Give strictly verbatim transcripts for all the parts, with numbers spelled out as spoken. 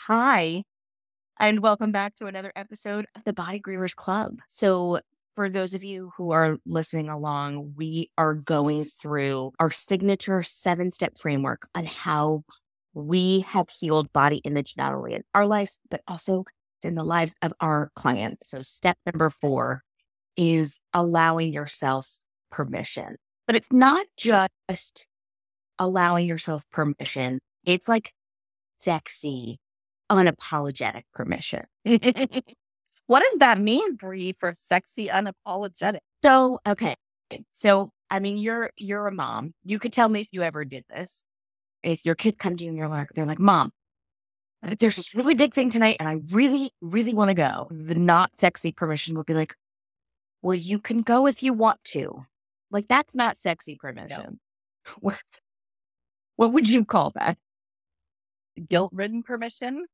Hi, and welcome back to another episode of the Body Grievers Club. So, for those of you who are listening along, we are going through our signature seven step framework on how we have healed body image, not only in our lives, but also in the lives of our clients. So, step number four is allowing yourself permission. But it's not just allowing yourself permission, it's like sexy, unapologetic permission. What does that mean, Brie, for sexy unapologetic? So, okay. So, I mean, you're you're a mom. You could tell me if you ever did this. If your kid comes to you and you're like, they're like, Mom, uh, there's this really big thing tonight, and I really, really want to go. The not sexy permission would be like, well, you can go if you want to. Like, that's not sexy permission. What, what would you call that? Guilt-ridden permission?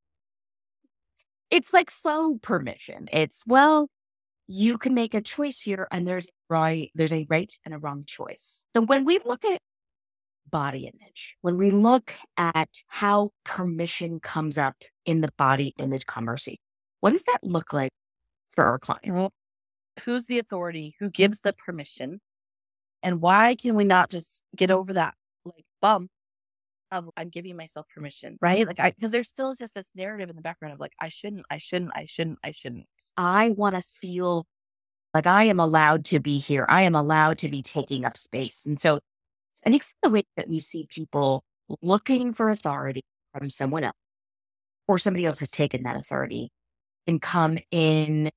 It's like slow permission. It's, well, you can make a choice here, and there's right, there's a right and a wrong choice. So when we look at body image, when we look at how permission comes up in the body image conversation, what does that look like for our client? Well, who's the authority? Who gives the permission? And why can we not just get over that like bump of I'm giving myself permission, right? Like I because there's still just this narrative in the background of like I shouldn't, I shouldn't, I shouldn't, I shouldn't. I want to feel like I am allowed to be here. I am allowed to be taking up space. And so I think it's the way that we see people looking for authority from someone else, or somebody else has taken that authority and come in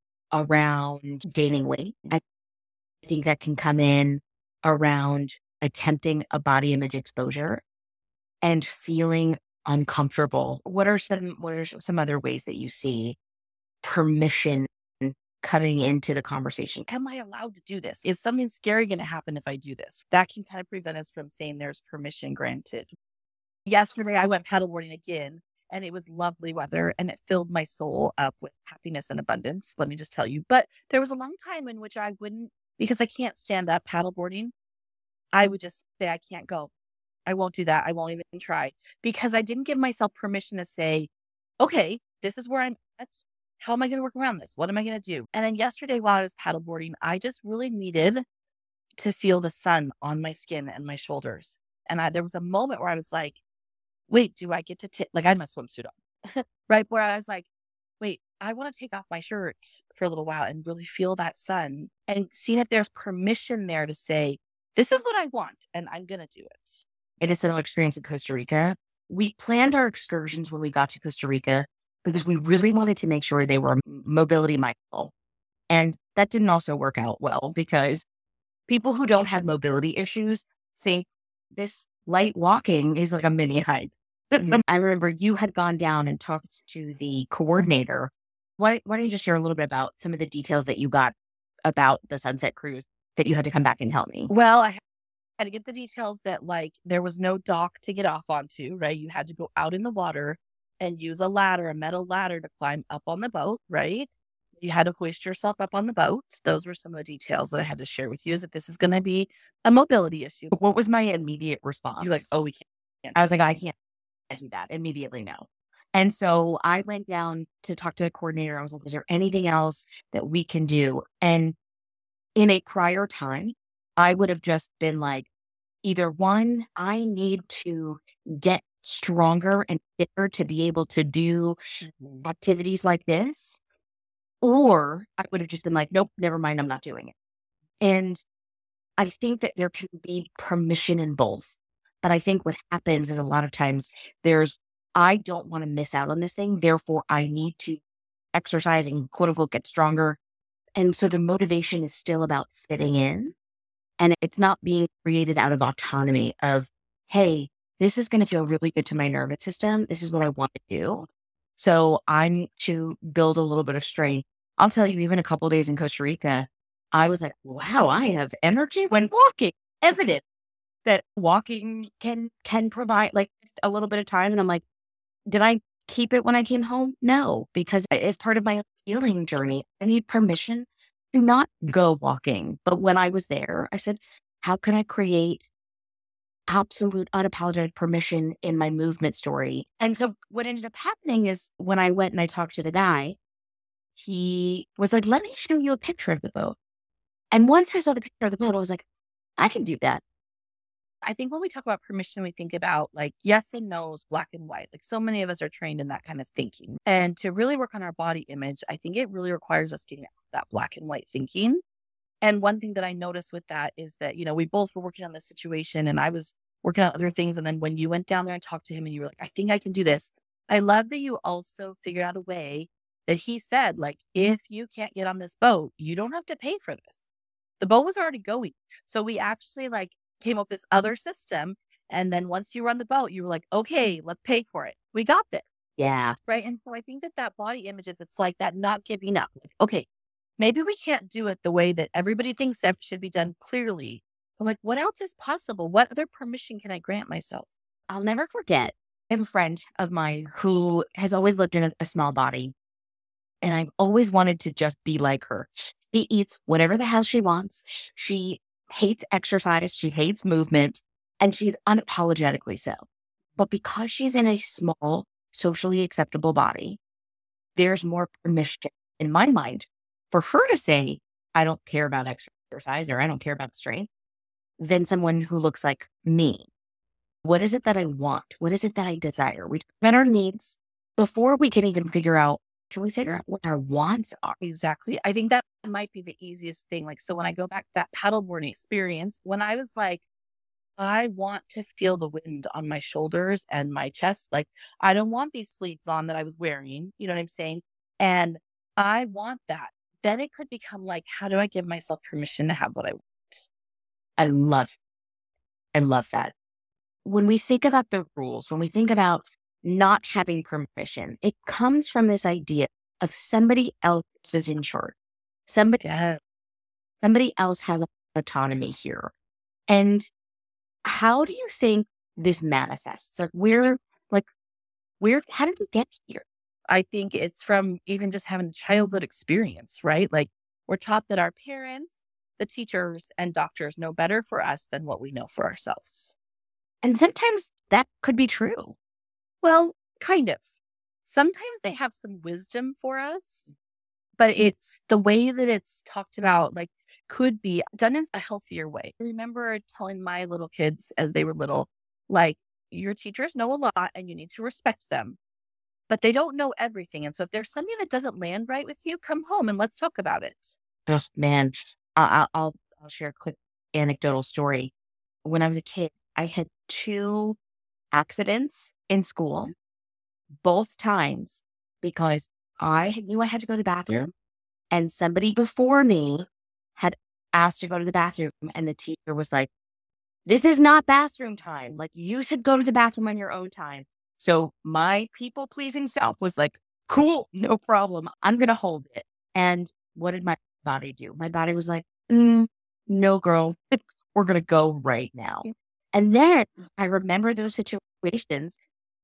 around gaining weight. I think that can come in around attempting a body image exposure and feeling uncomfortable. What are some what are some other ways that you see permission coming into the conversation? Am I allowed to do this? Is something scary going to happen if I do this? That can kind of prevent us from saying there's permission granted. Yesterday, I went paddleboarding again, and it was lovely weather, and it filled my soul up with happiness and abundance. Let me just tell you. But there was a long time in which I wouldn't, because I can't stand up paddleboarding, I would just say, I can't go. I won't do that. I won't even try, because I didn't give myself permission to say, okay, this is where I'm at. How am I going to work around this? What am I going to do? And then yesterday while I was paddleboarding, I just really needed to feel the sun on my skin and my shoulders. And I, there was a moment where I was like, wait, do I get to take, like I had my swimsuit on, right? Where I was like, wait, I want to take off my shirt for a little while and really feel that sun, and seeing if there's permission there to say, this is what I want and I'm going to do it. It is an experience in Costa Rica. We planned our excursions when we got to Costa Rica because we really wanted to make sure they were mobility mindful. And that didn't also work out well, because people who don't have mobility issues think this light walking is like a mini hike. So I remember you had gone down and talked to the coordinator. Why, why don't you just share a little bit about some of the details that you got about the Sunset Cruise that you had to come back and tell me? Well, I had to get the details that like there was no dock to get off onto, right? You had to go out in the water and use a ladder, a metal ladder to climb up on the boat, right? You had to hoist yourself up on the boat. Those were some of the details that I had to share with you, is that this is going to be a mobility issue. What was my immediate response? You're like, oh, we can't. I was like, I can't do that immediately. No. And so I went down to talk to the coordinator. I was like, is there anything else that we can do? And in a prior time, I would have just been like, either one, I need to get stronger and fitter to be able to do activities like this. Or I would have just been like, nope, never mind, I'm not doing it. And I think that there can be permission in both. But I think what happens is a lot of times there's, I don't want to miss out on this thing. Therefore, I need to exercise and quote unquote get stronger. And so the motivation is still about fitting in. And it's not being created out of autonomy of, hey, this is going to feel really good to my nervous system. This is what I want to do. So I'm to build a little bit of strength. I'll tell you, even a couple of days in Costa Rica, I was like, wow, I have energy when walking. Evident that walking can can provide like a little bit of time. And I'm like, did I keep it when I came home? No, because as part of my healing journey, I need permission to not go walking. But when I was there, I said, how can I create absolute unapologetic permission in my movement story. And so what ended up happening is when I went and I talked to the guy, he was like, let me show you a picture of the boat. And once I saw the picture of the boat, I was like, I can do that. I think when we talk about permission, we think about like yes and no's, black and white. Like so many of us are trained in that kind of thinking. And to really work on our body image, I think it really requires us getting out of that black and white thinking. And one thing that I noticed with that is that, you know, we both were working on this situation and I was working on other things. And then when you went down there and talked to him and you were like, I think I can do this. I love that you also figured out a way that he said, like, if you can't get on this boat, you don't have to pay for this. The boat was already going. So we actually like came up with this other system. And then once you were on the boat, you were like, okay, let's pay for it. We got this. Yeah. Right. And so I think that that body image is, it's like that not giving up. Like, okay, maybe we can't do it the way that everybody thinks that should be done clearly. But like, what else is possible? What other permission can I grant myself? I'll never forget. I have a friend of mine who has always lived in a, a small body. And I've always wanted to just be like her. She eats whatever the hell she wants. She hates exercise. She hates movement. And she's unapologetically so. But because she's in a small, socially acceptable body, there's more permission in my mind for her to say, I don't care about exercise or I don't care about strength than someone who looks like me. What is it that I want? What is it that I desire? We talk about our needs before we can even figure out, can we figure out what our wants are? Exactly. I think that might be the easiest thing. Like, so when I go back to that paddleboarding experience, when I was like, I want to feel the wind on my shoulders and my chest. Like, I don't want these sleeves on that I was wearing. You know what I'm saying? And I want that. Then it could become like, how do I give myself permission to have what I want? I love, I love that. When we think about the rules, when we think about not having permission, it comes from this idea of somebody else is in charge. Somebody, Yeah. somebody else has autonomy here. And how do you think this manifests? Like, where, like, where, how did we get here? I think it's from even just having a childhood experience, right? Like, we're taught that our parents, the teachers, and doctors know better for us than what we know for ourselves. And sometimes that could be true. Well, kind of. Sometimes they have some wisdom for us, but it's the way that it's talked about, like, could be done in a healthier way. I remember telling my little kids as they were little, like, your teachers know a lot and you need to respect them, but they don't know everything. And so if there's something that doesn't land right with you, come home and let's talk about it. Oh, man, I- I- I'll, I'll share a quick anecdotal story. When I was a kid, I had two accidents in school, both times because I knew I had to go to the bathroom and somebody before me had asked to go to the bathroom and the teacher was like, this is not bathroom time. Like, you should go to the bathroom on your own time. So my people pleasing self was like, cool, no problem. I'm going to hold it. And what did my body do? My body was like, mm, no, girl, we're going to go right now. And then I remember those situations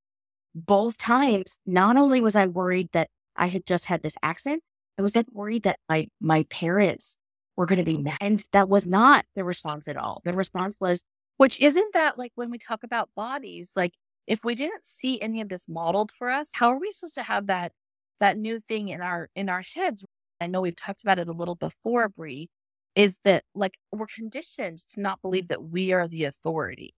both times. Not only was I worried that I had just had this accident, I was then worried that my, my parents were going to be mad. And that was not the response at all. The response was, Which isn't that like when we talk about bodies, like if we didn't see any of this modeled for us, how are we supposed to have that that new thing in our in our heads? I know we've talked about it a little before, Bree, is that like we're conditioned to not believe that we are the authority.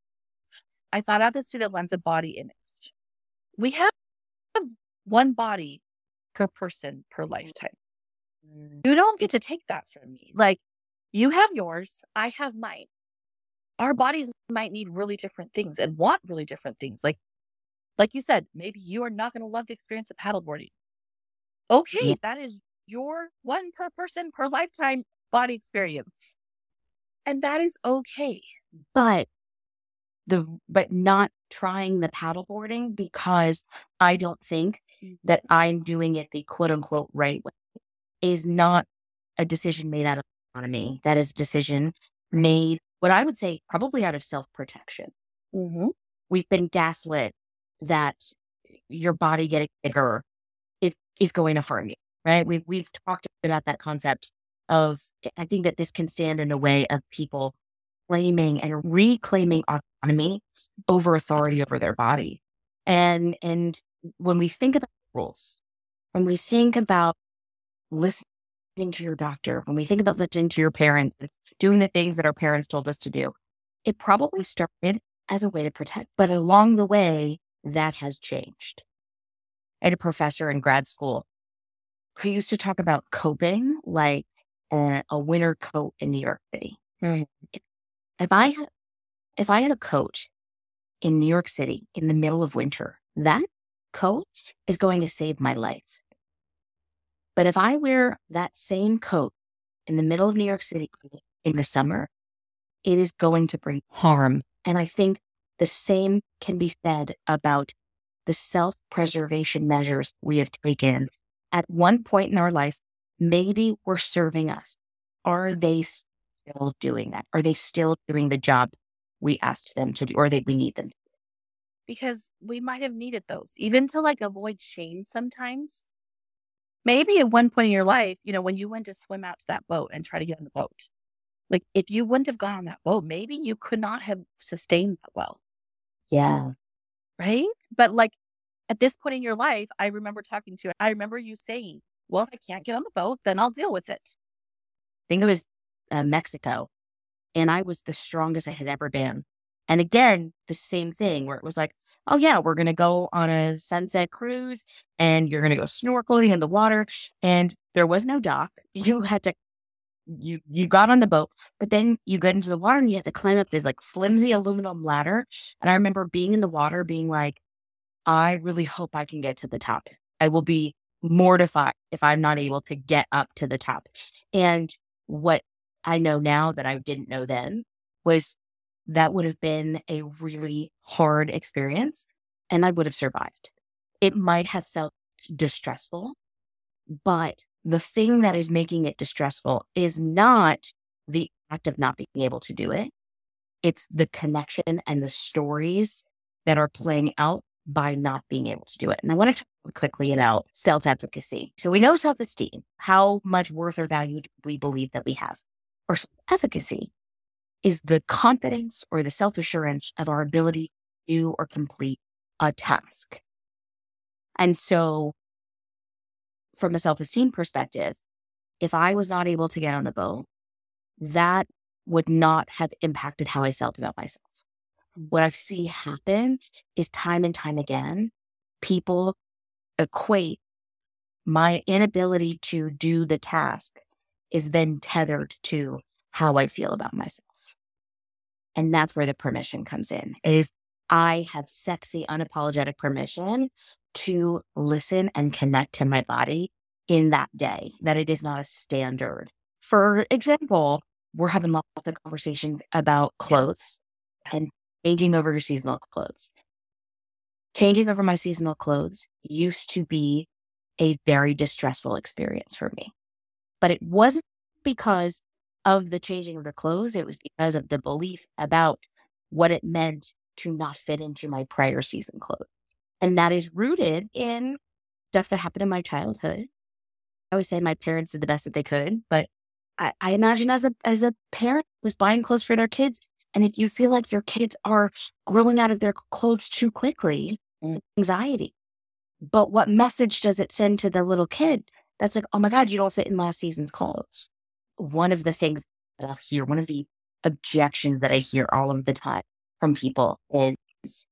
I thought of this through the lens of body image. We have one body per person per lifetime. You don't get to take that from me. Like, you have yours, I have mine. Our bodies might need really different things and want really different things. Like, like you said, maybe you are not going to love the experience of paddleboarding. Okay, yeah, that is your one per person per lifetime body experience. And that is okay. but the, but not trying the paddleboarding because I don't think that I'm doing it the quote unquote right way is not a decision made out of autonomy. That is a decision made, what I would say, probably out of self-protection. Mm-hmm. We've been gaslit that your body getting bigger is, is going to harm you, right? We've, we've talked about that concept of, I think that this can stand in the way of people claiming and reclaiming autonomy over authority over their body. And and when we think about rules, when we think about listening to your doctor, when we think about listening to your parents, doing the things that our parents told us to do, it probably started as a way to protect, but along the way, that has changed. I had a professor in grad school who used to talk about coping like uh, a winter coat in New York City. Mhm. If if I had, if I had a coat in New York City in the middle of winter, that coat is going to save my life. But if I wear that same coat in the middle of New York City in the summer, it is going to bring harm. And I think the same can be said about the self-preservation measures we have taken at one point in our life. Maybe were serving us. Are they still doing that? Are they still doing the job we asked them to do, or that we need them to? Because we might have needed those, even to like avoid shame sometimes. Maybe at one point in your life, you know, when you went to swim out to that boat and try to get on the boat, like if you wouldn't have gone on that boat, maybe you could not have sustained that well, Yeah. right? But like at this point in your life, I remember talking to you, I remember you saying, well, if I can't get on the boat, then I'll deal with it. I think it was uh, Mexico, and I was the strongest I had ever been. And again, the same thing where it was like, oh yeah, we're going to go on a sunset cruise and you're going to go snorkeling in the water. And there was no dock. You had to, you, you got on the boat, but then you get into the water and you had to climb up this like flimsy aluminum ladder. And I remember being in the water being like, I really hope I can get to the top. I will be mortified if I'm not able to get up to the top. And what I know now that I didn't know then was that would have been a really hard experience and I would have survived. It might have felt distressful, but the thing that is making it distressful is not the act of not being able to do it. It's the connection and the stories that are playing out by not being able to do it. And I want to talk quickly about self-efficacy. So we know self-esteem, how much worth or value do we believe that we have. Or self-efficacy is the confidence or the self-assurance of our ability to do or complete a task. And so from a self-esteem perspective, if I was not able to get on the boat, that would not have impacted how I felt about myself. What I see happen is time and time again, people equate my inability to do the task is then tethered to how I feel about myself. And that's where the permission comes in, is I have sexy, unapologetic permission to listen and connect to my body in that day, that it is not a standard. For example, we're having lots of conversation about clothes and changing over your seasonal clothes. Changing over my seasonal clothes used to be a very distressful experience for me. But it wasn't because of the changing of the clothes. It was because of the belief about what it meant to not fit into my prior season clothes. And that is rooted in stuff that happened in my childhood. I always say my parents did the best that they could, but I, I imagine as a as a parent who's buying clothes for their kids, and if you feel like your kids are growing out of their clothes too quickly, anxiety. But what message does it send to the little kid that's like, oh my God, you don't fit in last season's clothes? One of the things that I'll hear, one of the objections that I hear all of the time from people is,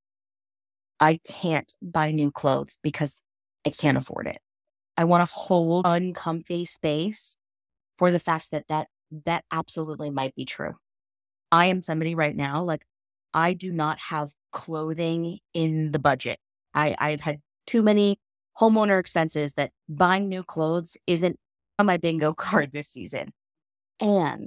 I can't buy new clothes because I can't afford it. I want to hold uncomfy space for the fact that that, that absolutely might be true. I am somebody right now, like I do not have clothing in the budget. I, I've had too many homeowner expenses that buying new clothes isn't on my bingo card this season. And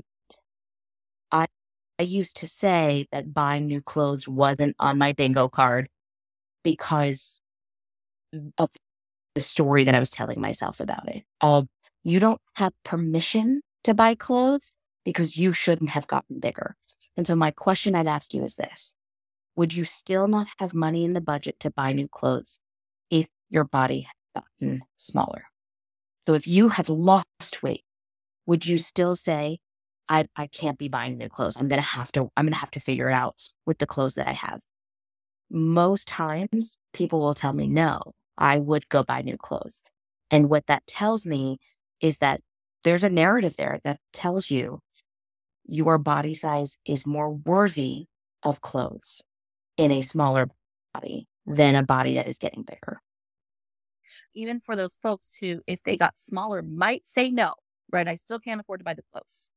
I, I used to say that buying new clothes wasn't on my bingo card because of the story that I was telling myself about it. Of you don't have permission to buy clothes because you shouldn't have gotten bigger. And so my question I'd ask you is this: would you still not have money in the budget to buy new clothes if your body had gotten smaller? So if you had lost weight, would you still say, I, I can't be buying new clothes. I'm going to have to, I'm going to have to figure it out with the clothes that I have. Most times people will tell me, no, I would go buy new clothes. And what that tells me is that there's a narrative there that tells you your body size is more worthy of clothes in a smaller body than a body that is getting bigger. Even for those folks who, if they got smaller, might say no, right? I still can't afford to buy the clothes.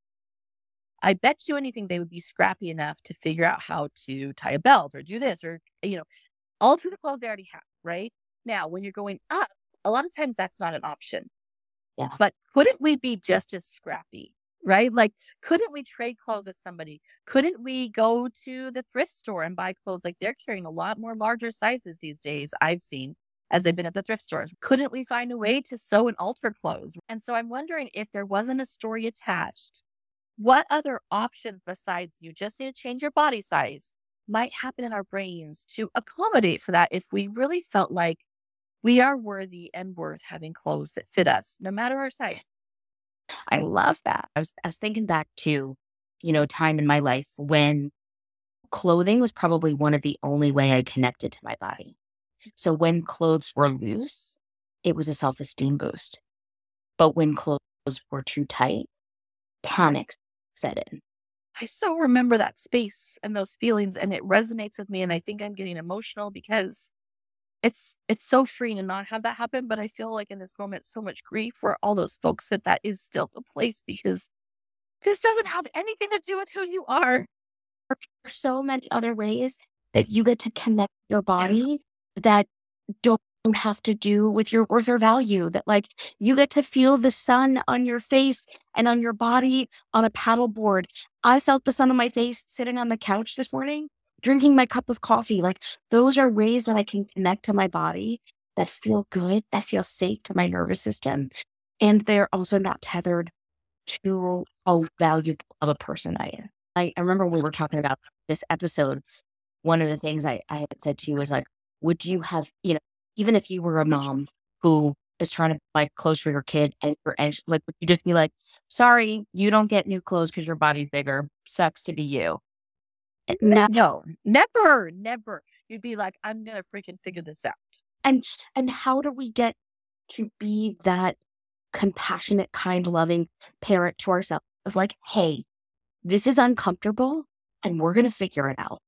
I bet you anything they would be scrappy enough to figure out how to tie a belt or do this or, you know, alter the clothes they already have, right? Now, when you're going up, a lot of times that's not an option. Yeah. But couldn't we be just as scrappy, right? Like, couldn't we trade clothes with somebody? Couldn't we go to the thrift store and buy clothes? Like, they're carrying a lot more larger sizes these days, I've seen, as I've been at the thrift stores. Couldn't we find a way to sew and alter clothes? And so I'm wondering if there wasn't a story attached, what other options besides you just need to change your body size might happen in our brains to accommodate for that if we really felt like we are worthy and worth having clothes that fit us, no matter our size. I love that. I was, I was thinking back to, you know, time in my life when clothing was probably one of the only way I connected to my body. So when clothes were loose, it was a self-esteem boost. But when clothes were too tight, panic set in. I so remember that space and those feelings, and it resonates with me. And I think I'm getting emotional because it's it's so freeing to not have that happen. But I feel like in this moment, so much grief for all those folks that that is still the place because this doesn't have anything to do with who you are. There's so many other ways that you get to connect your body that don't have to do with your worth or value, that like you get to feel the sun on your face and on your body on a paddleboard. I felt the sun on my face sitting on the couch this morning, drinking my cup of coffee. Like those are ways that I can connect to my body that feel good, that feel safe to my nervous system. And they're also not tethered to how valuable of a person I am. I, I remember when we were talking about this episode, one of the things I, I had said to you was like, would you have, you know, even if you were a mom who is trying to buy clothes for your kid and you're anxious, like, would you just be like, sorry, you don't get new clothes because your body's bigger. Sucks to be you. And no, no, never, never. You'd be like, I'm going to freaking figure this out. And, and how do we get to be that compassionate, kind, loving parent to ourselves of like, hey, this is uncomfortable and we're going to figure it out.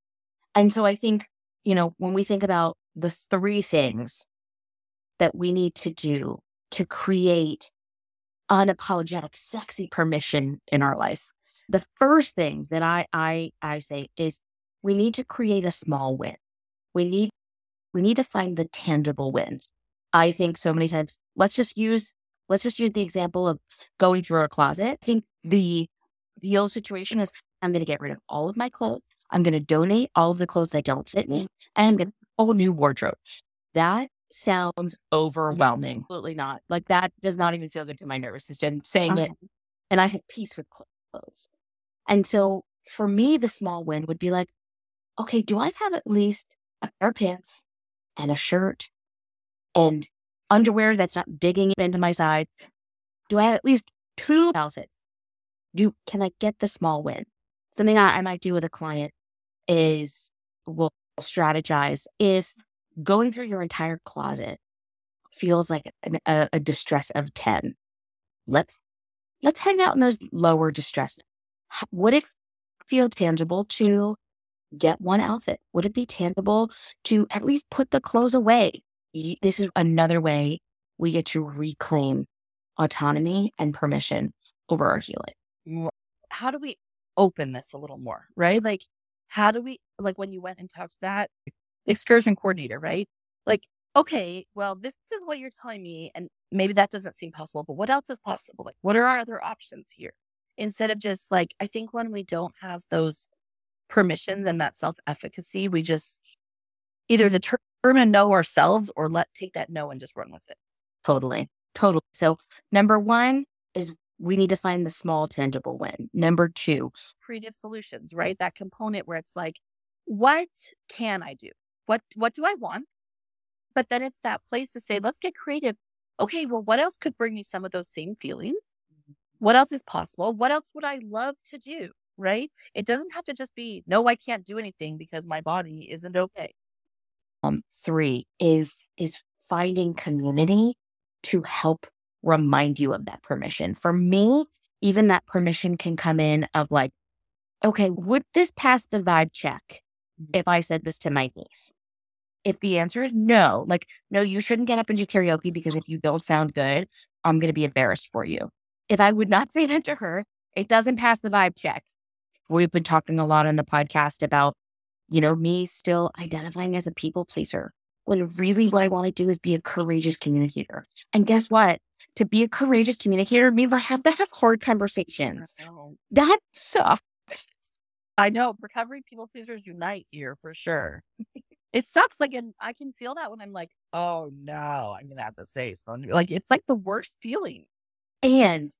And so I think, you know, when we think about the three things that we need to do to create unapologetic, sexy permission in our life, the first thing that I, I, I say is we need to create a small win. We need, we need to find the tangible win. I think so many times, let's just use, let's just use the example of going through our closet. I think the ideal situation is I'm going to get rid of all of my clothes. I'm going to donate all of the clothes that don't fit me and I'm going to get a whole new wardrobe. That sounds overwhelming. Absolutely not. Like that does not even feel good to my nervous system saying uh-huh. it. And I have peace with clothes. And so for me, the small win would be like, okay, do I have at least a pair of pants and a shirt and underwear that's not digging into my sides? Do I have at least two outfits? Do can I get the small win? Something I, I might do with a client is we'll strategize if going through your entire closet feels like an, a, a distress of ten. Let's let's hang out in those lower distress. Would it feel tangible to get one outfit? Would it be tangible to at least put the clothes away? This is another way we get to reclaim autonomy and permission over our healing. How do we open this a little more, right? Like, how do we, like when you went and talked to that excursion coordinator, right? Like, okay, well, this is what you're telling me, and maybe that doesn't seem possible, but what else is possible? Like, what are our other options here? Instead of just like, I think when we don't have those permissions and that self-efficacy, we just either determine no ourselves or let take that no and just run with it. Totally. Totally. So number one is we need to find the small tangible win. Number two, creative solutions, right? That component where it's like, what can I do? What, what do I want? But then it's that place to say, let's get creative. Okay, well, what else could bring me some of those same feelings? What else is possible? What else would I love to do? Right? It doesn't have to just be, no, I can't do anything because my body isn't okay. Um, three is is finding community to help remind you of that permission. For me, even that permission can come in of like, okay, would this pass the vibe check if I said this to my niece? If the answer is no, like, no, you shouldn't get up and do karaoke because if you don't sound good, I'm going to be embarrassed for you. If I would not say that to her, it doesn't pass the vibe check. We've been talking a lot on the podcast about, you know, me still identifying as a people pleaser when really what I want to do is be a courageous communicator. And guess what? To be a courageous communicator means I have to have hard conversations. That sucks. I know. Recovery people pleasers unite here for sure. It sucks. Like, and I can feel that when I'm like, oh no, I'm going to have to say something. Like, it's like the worst feeling. And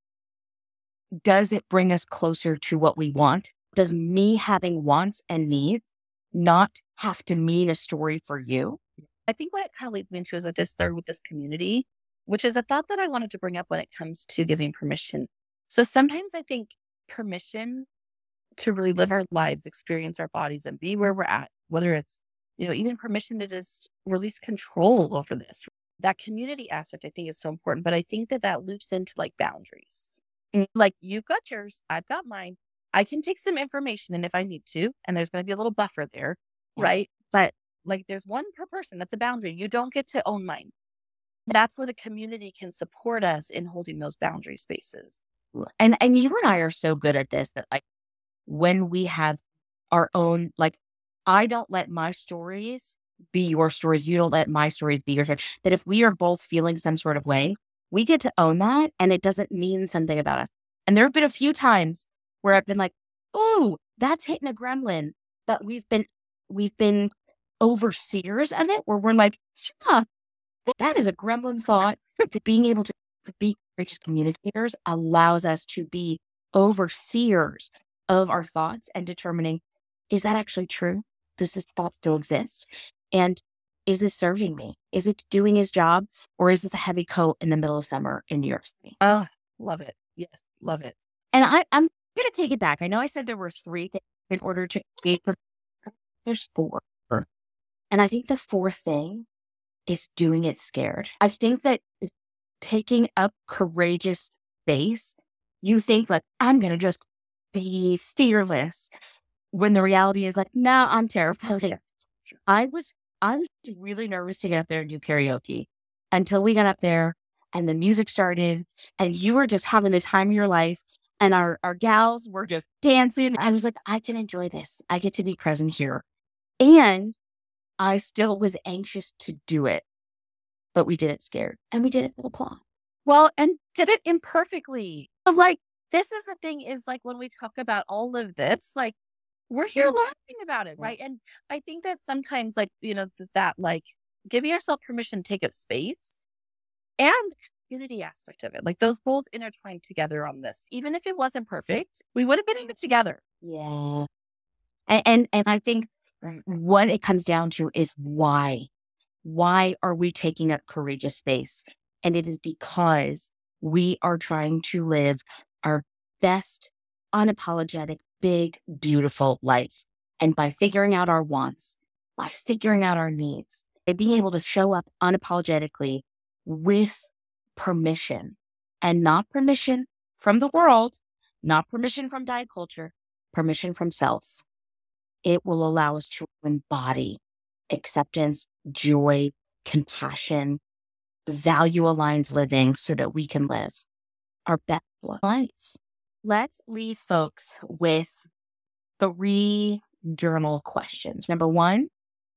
does it bring us closer to what we want? Does me having wants and needs not have to mean a story for you? I think what it kind of leads me into is with this third, with this community, which is a thought that I wanted to bring up when it comes to giving permission. So sometimes I think permission to really live our lives, experience our bodies, and be where we're at, whether it's, you know, even permission to just release control over this. That community aspect, I think, is so important. But I think that that loops into like boundaries. Mm. Like, you've got yours, I've got mine. I can take some information in if I need to, and there's going to be a little buffer there, Yeah. right? But like, there's one per person. That's a boundary. You don't get to own mine. That's where the community can support us in holding those boundary spaces. And and you and I are so good at this that like when we have our own, like, I don't let my stories be your stories. You don't let my stories be your stories. That if we are both feeling some sort of way, we get to own that and it doesn't mean something about us. And there have been a few times where I've been like, oh, that's hitting a gremlin. But we've been, we've been overseers of it where we're like, yeah, that is a gremlin thought. That being able to be courageous communicators allows us to be overseers of our thoughts and determining, is that actually true? Does this thought still exist? And is this serving me? Is it doing his job? Or is this a heavy coat in the middle of summer in New York City? Oh, love it. Yes, love it. And I, I'm going to take it back. I know I said there were three things in order to create, but there's four. And I think the fourth thing is doing it scared. I think that taking up courageous space, you think like, I'm going to just be fearless, when the reality is like, no, I'm terrified. I was, I was really nervous to get up there and do karaoke until we got up there and the music started and you were just having the time of your life and our, our gals were just dancing. I was like, I can enjoy this. I get to be present here. And I still was anxious to do it, but we did it scared and we did it with applause. Well, and did it imperfectly. Like, this is the thing is like, when we talk about all of this, like, we're here learning about it, right? And I think that sometimes, like, you know, that, that like giving yourself permission to take up space and community aspect of it, like those both intertwined together on this. Even if it wasn't perfect, we would have been in it together. Yeah. And, and, and I think what it comes down to is why. Why are we taking up courageous space? And it is because we are trying to live our best, unapologetic, big, beautiful life. And by figuring out our wants, by figuring out our needs, and being able to show up unapologetically with permission, and not permission from the world, not permission from diet culture, permission from self, it will allow us to embody acceptance, joy, compassion, value-aligned living so that we can live our best lives. Let's leave folks with three journal questions. Number one,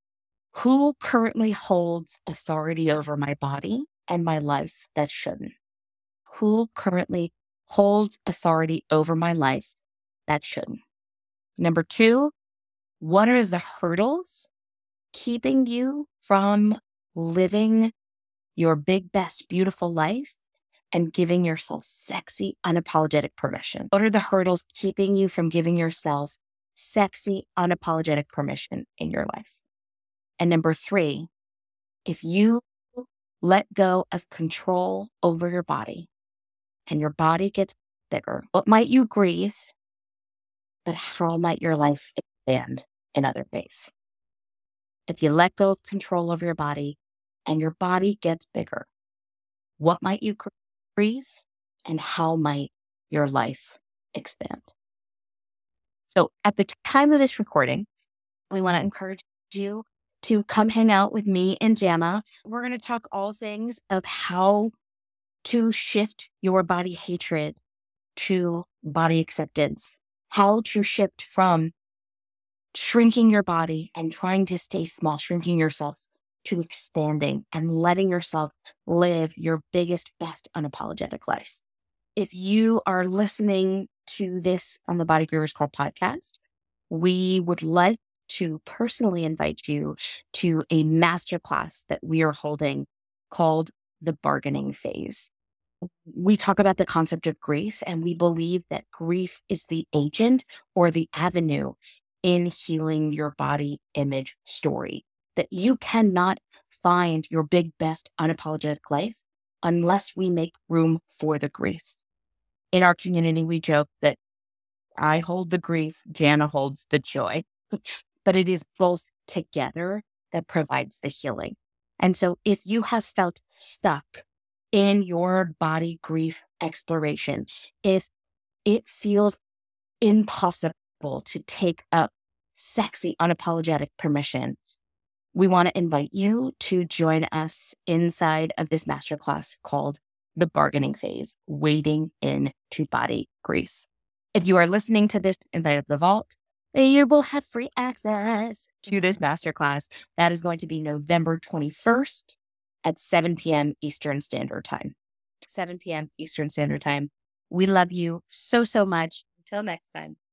who currently holds authority over my body and my life that shouldn't? Who currently holds authority over my life that shouldn't? Number two, what are the hurdles keeping you from living your big, best, beautiful life and giving yourself sexy, unapologetic permission? What are the hurdles keeping you from giving yourself sexy, unapologetic permission in your life? And number three, if you let go of control over your body and your body gets bigger? What might you grieve, but how might your life expand in other ways? If you let go of control over your body and your body gets bigger, what might you grieve and how might your life expand? So at the time of this recording, we want to encourage you to come hang out with me and Jana. We're going to talk all things of how to shift your body hatred to body acceptance, how to shift from shrinking your body and trying to stay small, shrinking yourself, to expanding and letting yourself live your biggest, best unapologetic life. If you are listening to this on the Body Groovers Club podcast, we would like to personally invite you to a masterclass that we are holding called The Bargaining Phase. We talk about the concept of grief, and we believe that grief is the agent or the avenue in healing your body image story, that you cannot find your big, best unapologetic life unless we make room for the grief. In our community, we joke that I hold the grief, Jana holds the joy, but it is both together that provides the healing. And so if you have felt stuck in your body grief exploration, if it feels impossible to take up sexy, unapologetic permission, we want to invite you to join us inside of this masterclass called The Bargaining Phase, Wading into Body Grief. If you are listening to this inside of the vault, you will have free access to this masterclass. That is going to be November twenty-first at seven p.m. Eastern Standard Time. seven p.m. Eastern Standard Time. We love you so, so much. Until next time.